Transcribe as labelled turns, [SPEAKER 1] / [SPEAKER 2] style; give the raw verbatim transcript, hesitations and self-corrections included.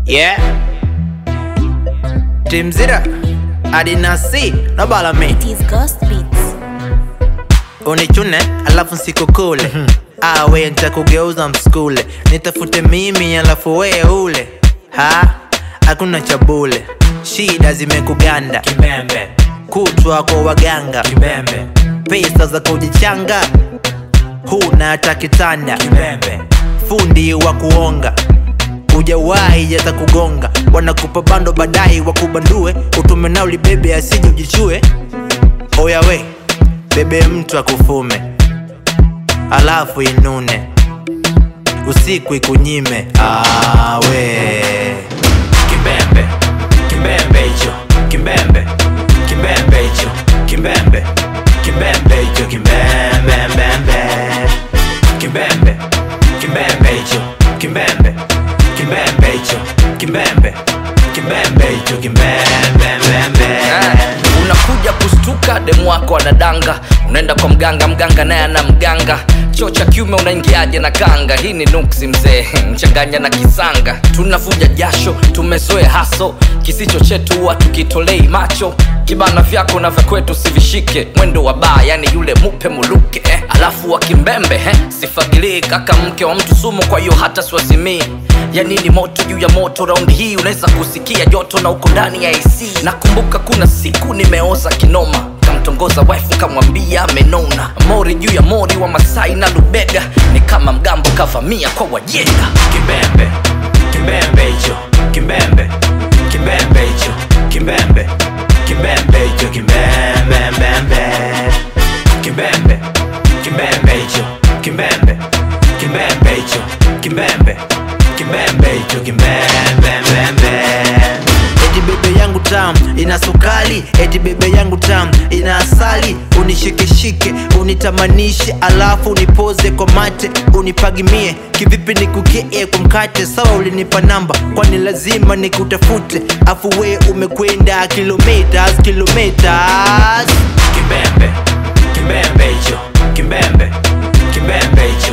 [SPEAKER 1] Yeah. Team Zira, I did not see no bala me.
[SPEAKER 2] It is Ghost Beats.
[SPEAKER 1] Unichune alafu nsikukule. mm -hmm. Ah, we nitakugeuza mskule. Nitafute mimi alafu we ule. Ha? Hakuna chabule. Shida zimekuganda
[SPEAKER 3] Kimbembe,
[SPEAKER 1] kutwa kwa waganga
[SPEAKER 3] kimbembe,
[SPEAKER 1] pesa za kujichanga, huna hata kitanda.
[SPEAKER 3] kimbembe,
[SPEAKER 1] Fundi wa kuonga, ujawahi yata kugonga. Wanakupa bando badai wakubandue, utume nao libebe asije ujichue. Oya we, bebe mtu akufume, alafu inune, usiku ikunyime. Ah we
[SPEAKER 3] kimbembe, kimbembe icho, kimbembe, kimbembe icho, kimbembe, kimbembe icho, kimbembe, mbembe, kimbembe, kimbembe icho, kimbembe, kimbembe icho, kimbembe, kimbembe icho, kimbembe, mbembe.
[SPEAKER 4] Unakuja kustuka demu wako anadanga, unaenda kwa mganga, mganga naye ana mganga. Choo cha kiume unaingiaje na kanga? Hii ni nuksi mzee, mchanganya na kisanga. Tunavuja jasho, tumezoea haso, kisicho chetu huwa tukitolei macho. Kibana vyako na vya kwetu sivishike, mwendo wa baa yani yule mupe muluke eh. Alafu wa kimbembe eh, sifagili kaka mke wa mtu sumu, kwa hiyo hata siwazimii. Yani ni moto juu ya moto, raundi hii unaweza kusikia joto na uko ndani ya A C. Nakumbuka kuna siku nimeoza kinoma, kamtongoza wife kamwambia amenona. Mori juu ya mori wa Masai na Lubega, ni kama mgambo kavamia kwa Wajeda.
[SPEAKER 3] Kimbembe, kimbembe icho, kimbembe, kimbembe icho, kimbembe, kimbembe icho, kimbembe, mbembe, kimbembe, kimbembe icho, kimbembe, kimbembe icho, kimbembe, kimbembe icho, kimbembe, mbembe.
[SPEAKER 1] Eti bebe yangu tam ina sukari, eti bebe yangu tam ina asali. Unishikeshike, unitamanishe, alafu unipoze kwa mate, unipagimie. Kivipi nikukie kwa mkate? Sawa ulinipa namba, kwani lazima nikutafute? Afu we umekwenda kilometers, kilometers.
[SPEAKER 3] Kimbembe, kimbembe icho, kimbembe, kimbembe icho,